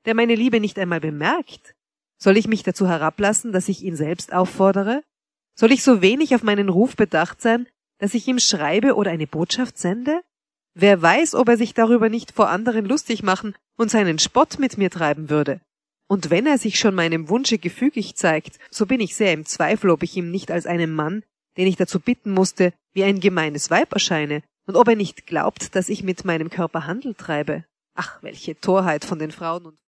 der meine Liebe nicht einmal bemerkt? Soll ich mich dazu herablassen, dass ich ihn selbst auffordere? Soll ich so wenig auf meinen Ruf bedacht sein, dass ich ihm schreibe oder eine Botschaft sende? Wer weiß, ob er sich darüber nicht vor anderen lustig machen und seinen Spott mit mir treiben würde. Und wenn er sich schon meinem Wunsche gefügig zeigt, so bin ich sehr im Zweifel, ob ich ihm nicht als einem Mann, den ich dazu bitten musste, wie ein gemeines Weib erscheine, und ob er nicht glaubt, dass ich mit meinem Körper Handel treibe. Ach, welche Torheit von den Frauen und